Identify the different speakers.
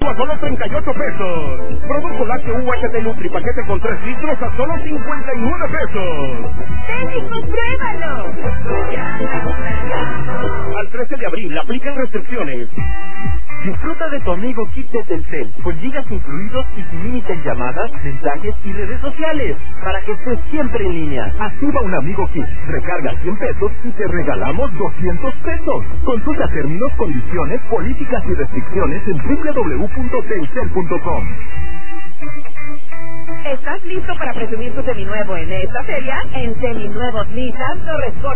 Speaker 1: a solo 38 pesos. Producto lácteo UHT Nutri paquete con 3 litros a solo 59 pesos.
Speaker 2: ¡Ven y compruébalo!
Speaker 1: Al 13 de abril aplican restricciones.
Speaker 3: Disfruta de tu amigo Kit de Telcel, con gigas incluidos y sin límite en llamadas, mensajes y redes sociales, para que estés siempre en línea.
Speaker 1: Activa un amigo Kit, recarga 100 pesos y te regalamos 200 pesos. Consulta términos, condiciones, políticas y restricciones en www.telcel.com.
Speaker 2: ¿Estás listo para presumir tu seminuevo en esta feria? En Seminuevos Nissan Torres